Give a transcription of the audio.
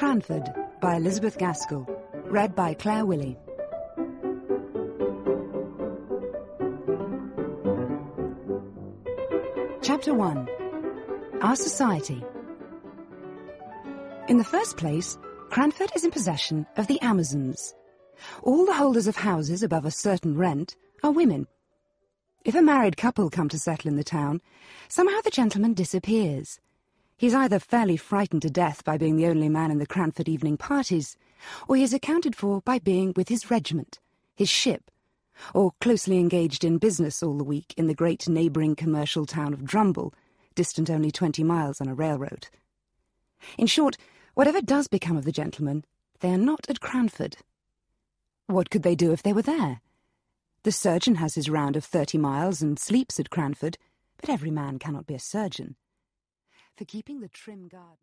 Cranford by Elizabeth Gaskell. Read by Claire Willey. Chapter 1. Our Society. In the first place, Cranford is in possession of the Amazons. All the holders of houses above a certain rent are women. If a married couple come to settle in the town, somehow the gentleman disappears. He's either fairly frightened to death by being the only man in the Cranford evening parties, or he is accounted for by being with his regiment, his ship, or closely engaged in business all the week in the great neighbouring commercial town of Drumble, distant only 20 miles on a railroad. In short, whatever does become of the gentlemen, they are not at Cranford. What could they do if they were there? The surgeon has his round of 30 miles and sleeps at Cranford, but every man cannot be a surgeon. For keeping the trim garden...